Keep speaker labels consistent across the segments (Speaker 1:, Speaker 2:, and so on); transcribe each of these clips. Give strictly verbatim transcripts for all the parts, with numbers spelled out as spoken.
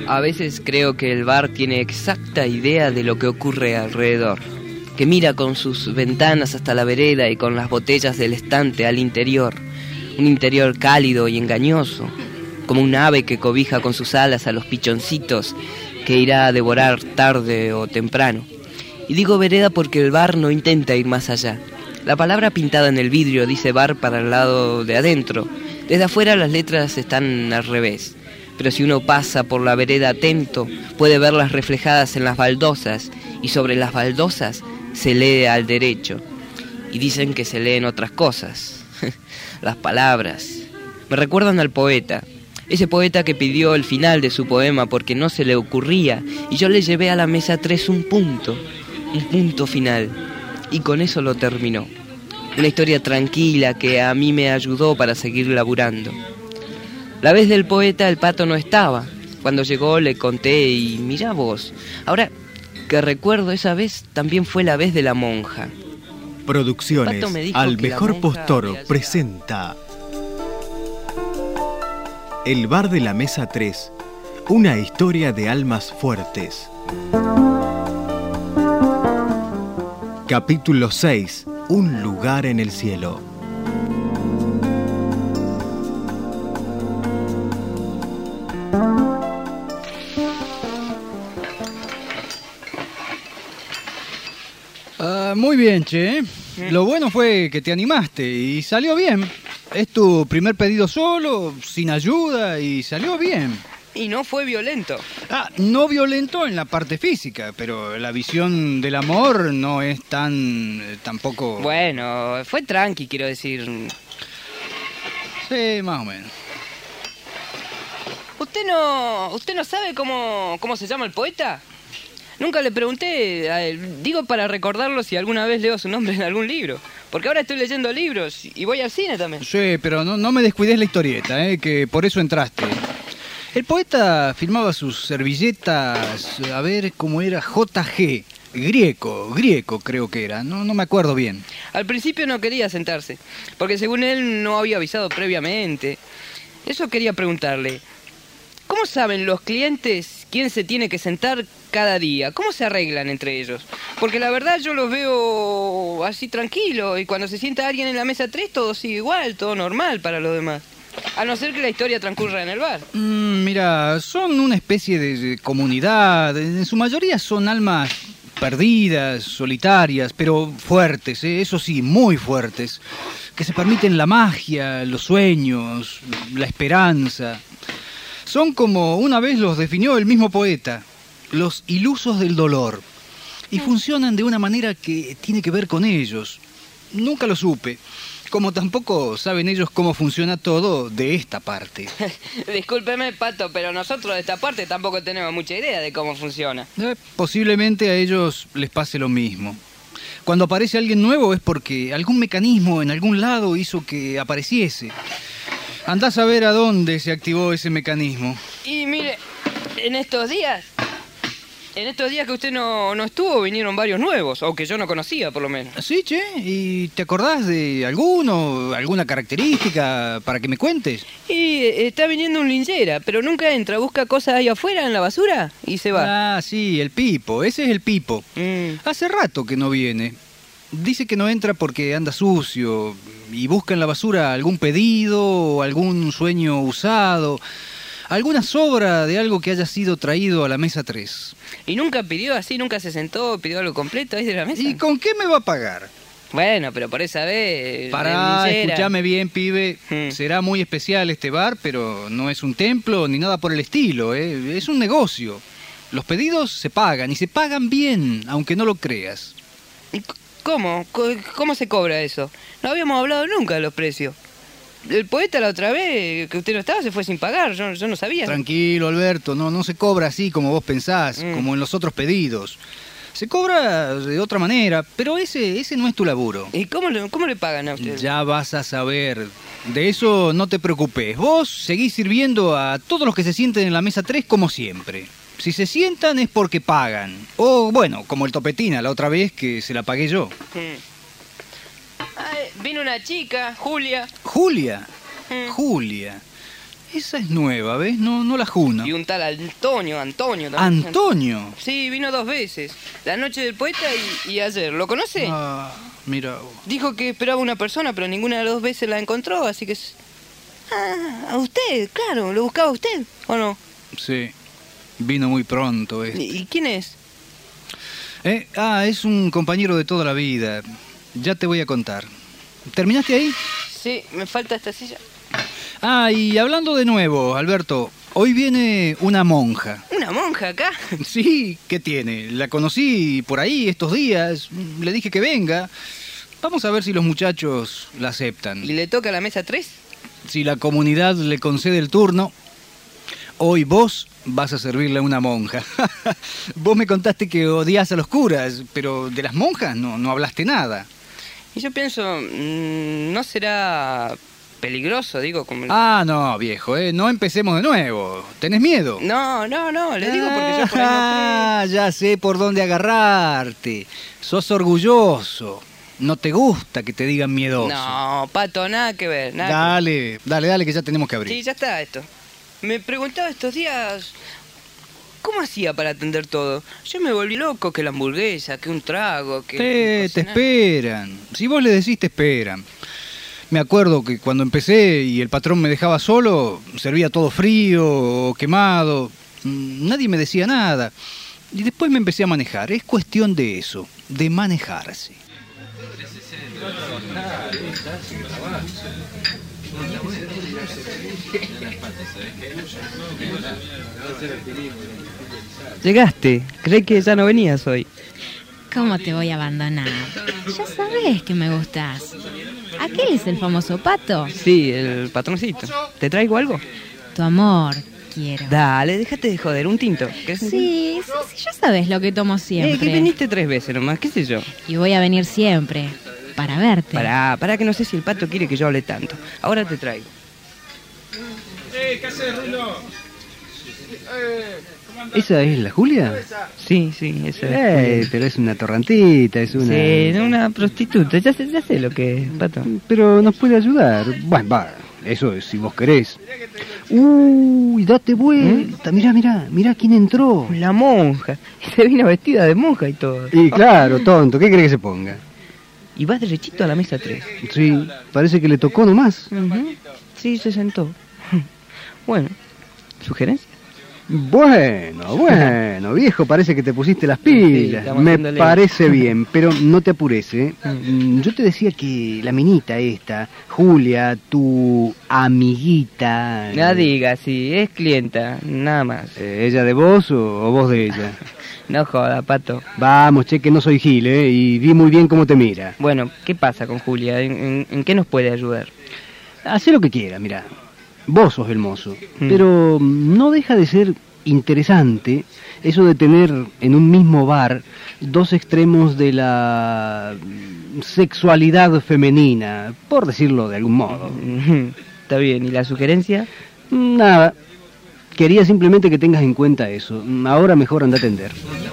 Speaker 1: A veces creo que el bar tiene exacta idea de lo que ocurre alrededor, que mira con sus ventanas hasta la vereda y con las botellas del estante al interior, un interior cálido y engañoso, como un ave que cobija con sus alas a los pichoncitos que irá a devorar tarde o temprano. Y digo vereda porque el bar no intenta ir más allá. La palabra pintada en el vidrio dice bar para el lado de adentro. Desde afuera las letras están al revés. Pero si uno pasa por la vereda atento, puede verlas reflejadas en las baldosas, y sobre las baldosas se lee al derecho. Y dicen que se leen otras cosas. Las palabras. Me recuerdan al poeta. Ese poeta que pidió el final de su poema porque no se le ocurría, y yo le llevé a la mesa tres un punto, un punto final, y con eso lo terminó. Una historia tranquila que a mí me ayudó para seguir laburando. La vez del poeta el pato no estaba. Cuando llegó le conté y mirá vos. Ahora que recuerdo, esa vez también fue la vez de la monja.
Speaker 2: Producciones Al Mejor Postor presenta El bar de la mesa tres, una historia de almas fuertes. Capítulo seis, un lugar en el cielo.
Speaker 3: Uh, muy bien, che. Lo bueno fue que te animaste y salió bien. Es tu primer pedido solo, sin ayuda, y salió bien.
Speaker 1: Y no fue violento.
Speaker 3: Ah, no violento en la parte física, pero la visión del amor no es tan... Eh, tampoco...
Speaker 1: Bueno, fue tranqui, quiero decir.
Speaker 3: Sí, más o menos.
Speaker 1: ¿Usted no, usted no sabe cómo, cómo se llama el poeta? Nunca le pregunté a él. Digo para recordarlo si alguna vez leo su nombre en algún libro. Porque ahora estoy leyendo libros y voy al cine también.
Speaker 3: Sí, pero no, no me descuides la historieta, eh, que por eso entraste. El poeta firmaba sus servilletas, a ver cómo era, J G, Grieco, Grieco creo que era, no, no me acuerdo bien.
Speaker 1: Al principio no quería sentarse, porque según él no había avisado previamente. Eso quería preguntarle. ¿Cómo saben los clientes quién se tiene que sentar cada día? ¿Cómo se arreglan entre ellos? Porque la verdad yo los veo así tranquilos, y cuando se sienta alguien en la mesa tres todo sigue igual, todo normal para los demás. A no ser que la historia transcurra en el bar.
Speaker 3: Mm, mira, son una especie de, de comunidad. En su mayoría son almas perdidas, solitarias, pero fuertes, ¿eh? Eso sí, muy fuertes. Que se permiten la magia, los sueños, la esperanza. Son como una vez los definió el mismo poeta, los ilusos del dolor. Y funcionan de una manera que tiene que ver con ellos. Nunca lo supe. Como tampoco saben ellos cómo funciona todo de esta parte.
Speaker 1: Discúlpeme, Pato, pero nosotros de esta parte tampoco tenemos mucha idea de cómo funciona.
Speaker 3: Eh, posiblemente a ellos les pase lo mismo. Cuando aparece alguien nuevo es porque algún mecanismo en algún lado hizo que apareciese. Andás a ver a dónde se activó ese mecanismo.
Speaker 1: Y mire, en estos días... En estos días que usted no, no estuvo, vinieron varios nuevos, o que yo no conocía, por lo menos.
Speaker 3: Sí, che, ¿y te acordás de alguno, alguna característica para que me cuentes?
Speaker 1: Y está viniendo un linchera, pero nunca entra, busca cosas ahí afuera en la basura y se va.
Speaker 3: Ah, sí, el Pipo, ese es el Pipo.
Speaker 1: Mm.
Speaker 3: Hace rato que no viene. Dice que no entra porque anda sucio y busca en la basura algún pedido o algún sueño usado, alguna sobra de algo que haya sido traído a la mesa tres.
Speaker 1: ¿Y nunca pidió así? ¿Nunca se sentó, pidió algo completo ahí de la mesa?
Speaker 3: ¿Y con qué me va a pagar?
Speaker 1: Bueno, pero por esa vez...
Speaker 3: Pará, escúchame bien, pibe.
Speaker 1: Hmm.
Speaker 3: Será muy especial este bar, pero no es un templo ni nada por el estilo, ¿eh? Es un negocio. Los pedidos se pagan, y se pagan bien, aunque no lo creas.
Speaker 1: ¿Y cómo? ¿Cómo se cobra eso? No habíamos hablado nunca de los precios. El poeta la otra vez que usted no estaba se fue sin pagar, yo, yo no sabía.
Speaker 3: Tranquilo, Alberto, no, no se cobra así como vos pensás, mm. como en los otros pedidos. Se cobra de otra manera, pero ese, ese no es tu laburo.
Speaker 1: ¿Y cómo le, cómo le pagan a usted?
Speaker 3: Ya vas a saber. De eso no te preocupes. Vos seguís sirviendo a todos los que se sienten en la mesa tres como siempre. Si se sientan es porque pagan. O bueno, como el Topetina la otra vez que se la pagué yo.
Speaker 1: Mm. Ay, vino una chica, Julia.
Speaker 3: ¿Julia?
Speaker 1: Mm.
Speaker 3: Julia. Esa es nueva, ¿ves? No, no la juno.
Speaker 1: Y un tal Antonio, Antonio también.
Speaker 3: ¿Antonio?
Speaker 1: Sí, vino dos veces. La noche del poeta y, y ayer. ¿Lo conoce?
Speaker 3: Ah, mira.
Speaker 1: Dijo que esperaba una persona, pero ninguna de las dos veces la encontró, así que... es- Ah, a usted, claro. ¿Lo buscaba usted o no?
Speaker 3: Sí, vino muy pronto este.
Speaker 1: ¿Y, y quién es?
Speaker 3: Eh, ah, es un compañero de toda la vida. Ya te voy a contar. ¿Terminaste ahí?
Speaker 1: Sí, me falta esta silla.
Speaker 3: Ah, y hablando de nuevo, Alberto, hoy viene una monja.
Speaker 1: ¿Una monja acá?
Speaker 3: Sí, ¿qué tiene? La conocí por ahí estos días, le dije que venga. Vamos a ver si los muchachos la aceptan.
Speaker 1: ¿Y le toca la mesa tres?
Speaker 3: Si la comunidad le concede el turno, hoy vos vas a servirle a una monja. Vos me contaste que odias a los curas, pero de las monjas no, no hablaste nada.
Speaker 1: Y yo pienso, mmm, ¿no será peligroso, digo? Como...
Speaker 3: Ah, no, viejo, ¿eh? No empecemos de nuevo. ¿Tenés miedo?
Speaker 1: No, no, no, le digo porque yo por ahí no
Speaker 3: Ah, ya sé por dónde agarrarte. Sos orgulloso. No te gusta que te digan miedoso.
Speaker 1: No, Pato, nada que ver, nada
Speaker 3: Dale, dale, dale, que ya tenemos que
Speaker 1: que...
Speaker 3: abrir.
Speaker 1: Sí, ya está esto. Me preguntaba estos días, ¿cómo hacía para atender todo? Yo me volví loco, que la hamburguesa, que un trago, que...
Speaker 3: Te, te
Speaker 1: cocinar.
Speaker 3: esperan. Si vos le decís, te esperan. Me acuerdo que cuando empecé y el patrón me dejaba solo, servía todo frío o quemado. Mm, Nadie me decía nada. Y después me empecé a manejar. Es cuestión de eso, de manejarse.
Speaker 1: Llegaste, creí que ya no venías hoy.
Speaker 4: ¿Cómo te voy a abandonar? Ya sabes que me gustas. ¿Aquel es el famoso Pato?
Speaker 1: Sí, el patroncito. ¿Te traigo algo?
Speaker 4: Tu amor, quiero.
Speaker 1: Dale, déjate de joder, un tinto. ¿Querés un tinto?
Speaker 4: Sí, sí, sí, ya sabes lo que tomo
Speaker 1: Eh,
Speaker 4: siempre.
Speaker 1: que viniste tres veces nomás, qué sé yo.
Speaker 4: Y voy a venir siempre, para verte.
Speaker 1: Pará, pará que no sé si el pato quiere que yo hable tanto. Ahora te traigo.
Speaker 5: ¡Eh, qué haces, Rulo!
Speaker 6: ¿Esa es la Julia?
Speaker 1: Sí, sí, eso
Speaker 6: Eh, pero es una torrantita, es una...
Speaker 1: Sí, una prostituta, ya sé, ya sé lo que es, pato.
Speaker 6: Pero nos puede ayudar. Bueno, va, eso es si vos querés. Uy, date vuelta. Mirá, mirá, mirá quién entró.
Speaker 1: La monja. Se vino vestida de monja y todo.
Speaker 6: Y claro, tonto, ¿qué crees que se ponga?
Speaker 1: Y vas derechito a la mesa tres.
Speaker 6: Sí, parece que le tocó nomás.
Speaker 1: Sí, se sentó. Bueno, ¿sugerencia?
Speaker 6: Bueno, bueno, viejo, parece que te pusiste las
Speaker 1: Sí,
Speaker 6: pilas.
Speaker 1: estamos
Speaker 6: Me
Speaker 1: haciéndole-
Speaker 6: parece bien, pero no te apures, ¿eh? Mm, Yo te decía que la minita esta, Julia, tu amiguita...
Speaker 1: No diga, sí, es clienta, nada más.
Speaker 6: eh, ¿Ella de vos o, o vos de ella?
Speaker 1: No joda, pato.
Speaker 6: Vamos, che, que no soy gil, ¿eh? Y vi muy bien cómo te mira.
Speaker 1: Bueno, ¿qué pasa con Julia? ¿En, en- en qué nos puede ayudar?
Speaker 6: Hacé lo que quieras, mira. Vos sos el mozo.
Speaker 1: Mm.
Speaker 6: Pero no deja de ser interesante eso de tener en un mismo bar dos extremos de la sexualidad femenina, por decirlo de algún modo.
Speaker 1: Está bien, ¿y la sugerencia?
Speaker 6: Nada. Quería simplemente que tengas en cuenta eso. Ahora mejor anda a atender.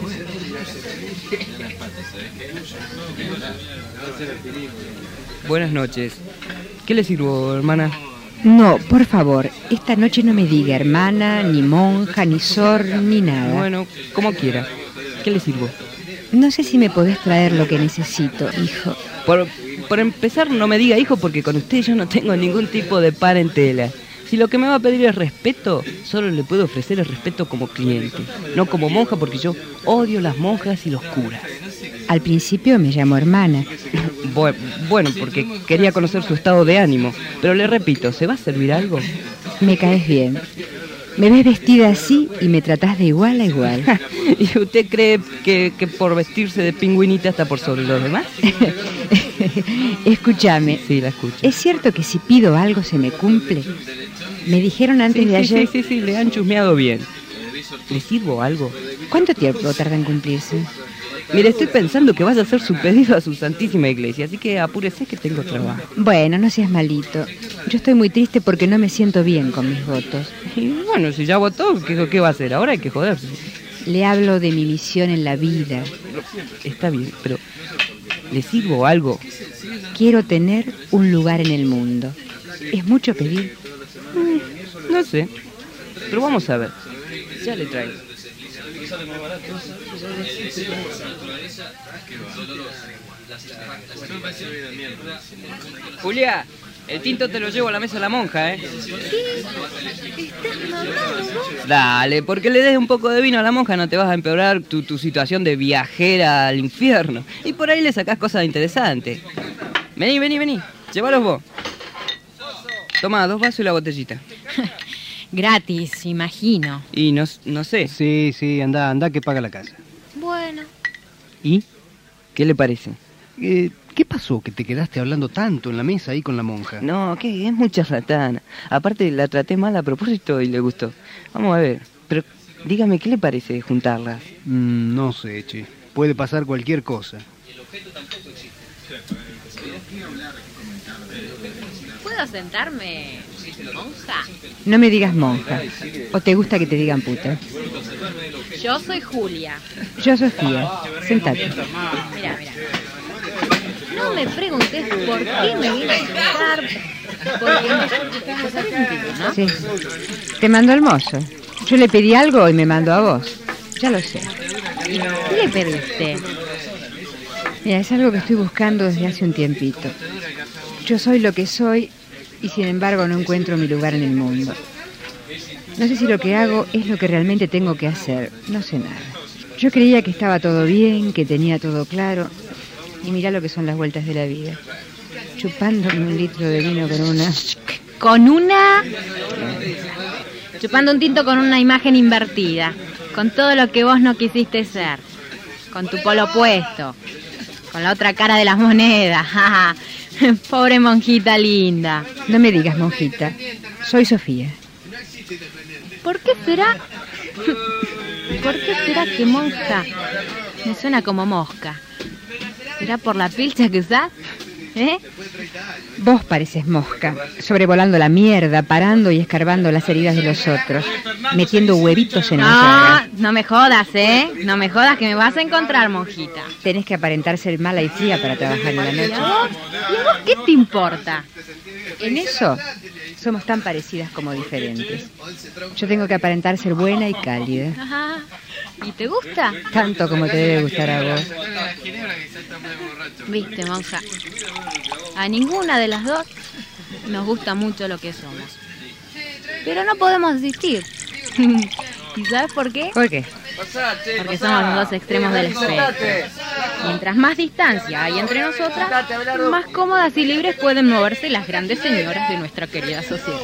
Speaker 1: Buenas noches. ¿Qué le sirvo, hermana?
Speaker 7: No, por favor, esta noche no me diga hermana, ni monja, ni sor, ni nada.
Speaker 1: Bueno, como quiera. ¿Qué le sirvo?
Speaker 7: No sé si me podés traer lo que necesito, hijo.
Speaker 1: Por, por empezar, no me diga hijo porque con usted yo no tengo ningún tipo de parentela. Si lo que me va a pedir es respeto, solo le puedo ofrecer el respeto como cliente, no como monja porque yo odio las monjas y los curas.
Speaker 7: Al principio me llamo hermana.
Speaker 1: Bu- Bueno, porque quería conocer su estado de ánimo, pero le repito, ¿se va a servir algo?
Speaker 7: Me caes bien. Me ves vestida así y me tratás de igual a igual.
Speaker 1: ¿Y usted cree que, que por vestirse de pingüinita está por sobre los demás?
Speaker 7: Escúchame.
Speaker 1: Sí, la escucho.
Speaker 7: ¿Es cierto que si pido algo se me cumple? Me dijeron antes
Speaker 1: Sí,
Speaker 7: de
Speaker 1: sí,
Speaker 7: ayer...
Speaker 1: sí, sí, sí, le han chusmeado bien. ¿Le sirvo algo?
Speaker 7: ¿Cuánto tiempo tarda en cumplirse?
Speaker 1: Mire, estoy pensando que vaya a hacer su pedido a su Santísima Iglesia, así que apúrese que tengo trabajo.
Speaker 7: Bueno, no seas malito. Yo estoy muy triste porque no me siento bien con mis votos.
Speaker 1: Y bueno, si ya votó, ¿qué, qué va a hacer? Ahora hay que joderse.
Speaker 7: Le hablo de mi misión en la vida.
Speaker 1: Está bien, pero ¿le sirvo algo?
Speaker 7: Quiero tener un lugar en el mundo. ¿Es mucho pedir?
Speaker 1: No sé, pero vamos a ver. Ya le traigo. Julia, el tinto te lo llevo a la mesa de la monja, ¿eh?
Speaker 4: ¿Qué? ¿Estás mamando vos?
Speaker 1: Dale, porque le des un poco de vino a la monja no te vas a empeorar tu, tu situación de viajera al infierno. Y por ahí le sacás cosas interesantes. Vení, vení, vení. Llévalos vos. Toma, dos vasos y la botellita.
Speaker 4: Gratis, imagino.
Speaker 1: Y no, no sé.
Speaker 6: Sí, sí, anda, anda que paga la casa.
Speaker 4: Bueno.
Speaker 1: ¿Y? ¿Qué le parece?
Speaker 6: Eh, ¿Qué pasó que te quedaste hablando tanto en la mesa ahí con la monja?
Speaker 1: No, ¿qué? Es mucha ratana. Aparte la traté mal a propósito y le gustó. Vamos a ver. Pero dígame, ¿qué le parece juntarlas?
Speaker 6: Mm, no sé, che. Puede pasar cualquier cosa.
Speaker 4: ¿Puedo sentarme, monja?
Speaker 7: No me digas monja. ¿O te gusta que te digan puta?
Speaker 4: Yo soy Julia.
Speaker 7: Yo, Sofía. Sentate.
Speaker 4: Mira, mira. No me preguntes por qué me vine a sentar. Porque no. ¿Sabes un tipo, no?
Speaker 7: Sí. Te mandó el mozo. Yo le pedí algo y me mandó a vos. Ya lo sé.
Speaker 4: ¿Y qué le pediste?
Speaker 7: Mira, es algo que estoy buscando desde hace un tiempito. Yo soy lo que soy y sin embargo no encuentro mi lugar en el mundo. No sé si lo que hago es lo que realmente tengo que hacer. No sé nada. Yo creía que estaba todo bien, que tenía todo claro. Y mirá lo que son las vueltas de la vida. Chupándome un litro de vino con una...
Speaker 4: Con una... Chupando un tinto con una imagen invertida. Con todo lo que vos no quisiste ser. Con tu polo puesto. Con la otra cara de las monedas. Pobre monjita linda.
Speaker 7: No me digas monjita. Soy Sofía.
Speaker 4: ¿Por qué será? ¿Por qué será que monja me suena como mosca? ¿Será por la pilcha que usás? ¿Eh?
Speaker 7: Vos pareces mosca, sobrevolando la mierda, parando y escarbando las heridas de los otros, metiendo huevitos en la
Speaker 4: No,
Speaker 7: llaga.
Speaker 4: no me jodas, ¿eh? No me jodas que me vas a encontrar, monjita.
Speaker 7: Tenés que aparentar ser mala y fría para trabajar en la
Speaker 4: ¿Y a
Speaker 7: noche.
Speaker 4: vos? ¿Y a vos qué te importa?
Speaker 7: En eso somos tan parecidas como diferentes. Yo tengo que aparentar ser buena y cálida,
Speaker 4: Ajá. ¿Y te gusta?
Speaker 7: tanto como te debe gustar a vos.
Speaker 4: Viste, monja. A ninguna de las dos nos gusta mucho lo que somos. Pero no podemos desistir. ¿Y sabes por qué?
Speaker 7: ¿Por qué?
Speaker 4: Porque somos los dos extremos del espectro. Mientras más distancia hay entre nosotras, más cómodas y libres pueden moverse las grandes señoras de nuestra querida sociedad.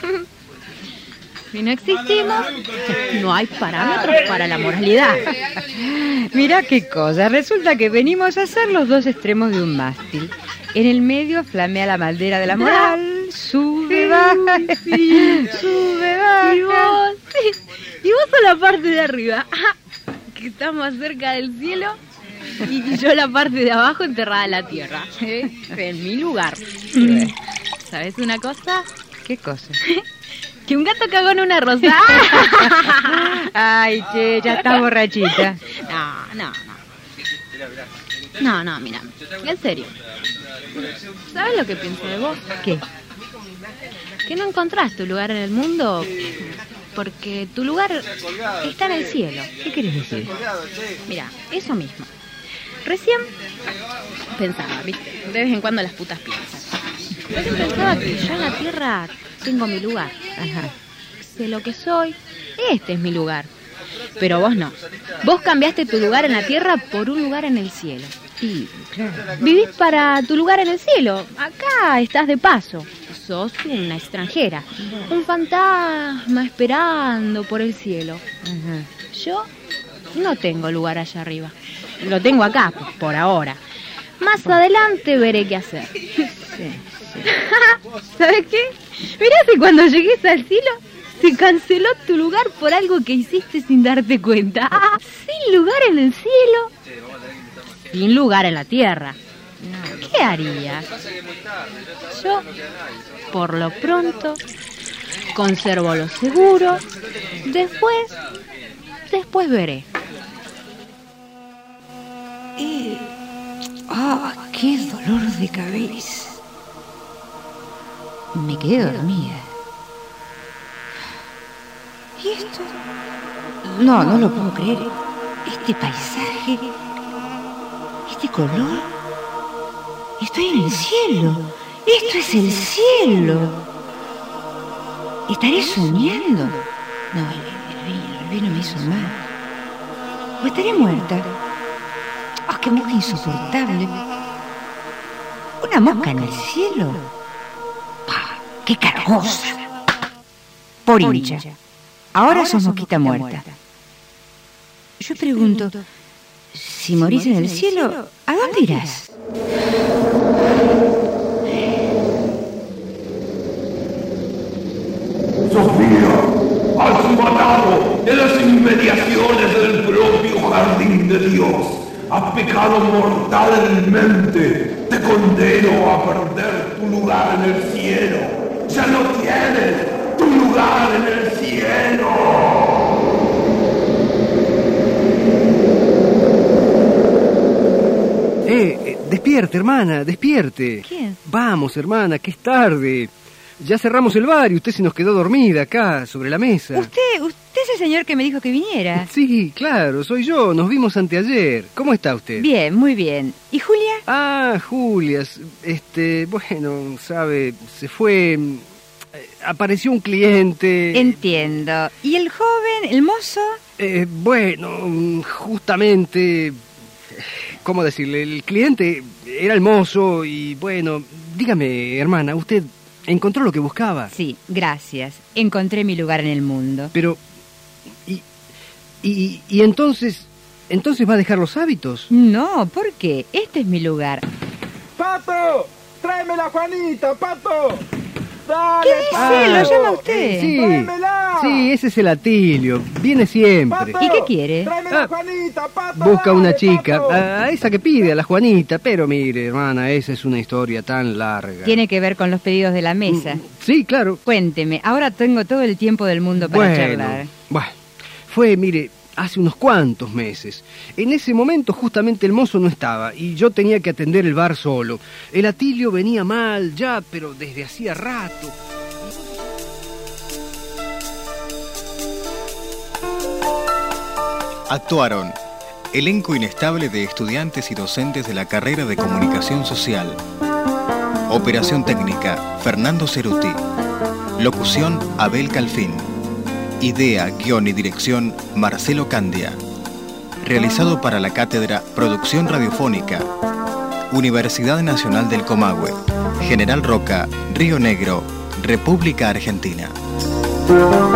Speaker 4: Si no existimos, no hay parámetros para la moralidad.
Speaker 7: Mirá qué cosa, resulta que venimos a ser los dos extremos de un mástil. En el medio flamea la bandera de la moral, sube, baja, sube, baja.
Speaker 4: Y vos, y vos sos la parte de arriba, que está más cerca del cielo, y yo la parte de abajo enterrada en la tierra, ¿eh? En mi lugar. ¿Sabes una cosa?
Speaker 7: ¿Qué cosa?
Speaker 4: Que un gato cagó en una rosa.
Speaker 7: Ay, che, ya está borrachita.
Speaker 4: No, no, no. No, no, mira, en serio. ¿Sabes lo que pienso de vos?
Speaker 7: ¿Qué?
Speaker 4: Que no encontrás tu lugar en el mundo porque tu lugar está en el cielo.
Speaker 7: ¿Qué querés decir?
Speaker 4: Mira, eso mismo. Recién pensaba, ¿viste? De vez en cuando las putas piensan. Recién pensaba que yo en la tierra tengo mi lugar.
Speaker 7: Ajá.
Speaker 4: Sé lo que soy, este es mi lugar. Pero vos no. Vos cambiaste tu lugar en la tierra por un lugar en el cielo.
Speaker 7: Sí, claro.
Speaker 4: Vivís para tu lugar en el cielo. Acá estás de paso. Sos una extranjera. Un fantasma esperando por el cielo.
Speaker 7: Ajá.
Speaker 4: Yo no tengo lugar allá arriba. Lo tengo acá, por ahora. Más adelante veré qué hacer.
Speaker 7: Sí, sí.
Speaker 4: ¿Sabes qué? Mirá si cuando llegues al cielo se canceló tu lugar por algo que hiciste sin darte cuenta. Ah, sin lugar en el cielo, sin lugar en la tierra. ¿Qué harías? Yo, por lo pronto, conservo lo seguro. Después, después veré.
Speaker 7: Eh, ¡Ah, qué dolor de cabeza! Me quedé dormida. esto? No, no lo puedo creer. Este paisaje, este color. Estoy en el cielo. Esto es el cielo. ¿Estaré soñando? No, el, el, el vino me hizo mal. ¿O estaré muerta? ¡Oh, qué mosca insoportable! ¿Una mosca en el cielo? ¡Pah, ¡qué cargosa! Por hincha. Ahora sos mosquita muerta. Yo pregunto, si morís en el cielo, ¿a dónde irás?
Speaker 8: Sofía, has matado en las inmediaciones del propio jardín de Dios. Has pecado mortalmente. Te condeno a perder tu lugar en el cielo. Ya no tienes tu lugar en el cielo.
Speaker 6: Eh, eh, despierte, hermana, despierte.
Speaker 7: ¿Quién?
Speaker 6: Vamos, hermana, que es tarde. Ya cerramos el bar y usted se nos quedó dormida acá, sobre la mesa.
Speaker 7: Usted, usted es el señor que me dijo que viniera.
Speaker 6: Sí, claro, soy yo. Nos vimos anteayer. ¿Cómo está usted?
Speaker 7: Bien, muy bien. ¿Y Julia?
Speaker 6: Ah, Julia, este, bueno, sabe, se fue, eh, apareció un cliente.
Speaker 7: Entiendo. ¿Y el joven, el mozo?
Speaker 6: Eh, bueno, justamente, ¿cómo decirle? El cliente era el mozo y, bueno, dígame, hermana, ¿usted encontró lo que buscaba?
Speaker 7: Sí, gracias. Encontré mi lugar en el mundo.
Speaker 6: Pero, ¿y, y, y entonces, entonces va a dejar los hábitos?
Speaker 7: No, ¿por qué? Este es mi lugar.
Speaker 5: ¡Pato! ¡Tráeme la Juanita, Pato! ¡Dale,
Speaker 7: ¿Qué dice?
Speaker 5: Pato!
Speaker 7: ¿Lo llama usted?
Speaker 6: Sí,
Speaker 5: ¡Tráemela!
Speaker 6: sí, ese es el Atilio, viene siempre.
Speaker 5: ¡Pato!
Speaker 7: ¿Y qué quiere?
Speaker 5: ¡Tráeme
Speaker 6: Ah,
Speaker 5: la Juanita, Pato!
Speaker 6: Busca
Speaker 5: dale,
Speaker 6: una chica,
Speaker 5: Pato.
Speaker 6: a esa que pide, a la Juanita, pero mire, hermana, esa es una historia tan larga.
Speaker 7: Tiene que ver con los pedidos de la mesa.
Speaker 6: Sí, claro.
Speaker 7: Cuénteme, ahora tengo todo el tiempo del mundo para
Speaker 6: Bueno,
Speaker 7: charlar.
Speaker 6: bueno, fue, mire, hace unos cuantos meses. En ese momento justamente el mozo no estaba y yo tenía que atender el bar solo. El Atilio venía mal ya, pero desde hacía rato.
Speaker 2: Actuaron elenco inestable de estudiantes y docentes de la carrera de Comunicación Social. Operación técnica, Fernando Ceruti. Locución, Abel Calfín. Idea, guión y dirección, Marcelo Candia. Realizado para la Cátedra Producción Radiofónica. Universidad Nacional del Comahue. General Roca, Río Negro, República Argentina.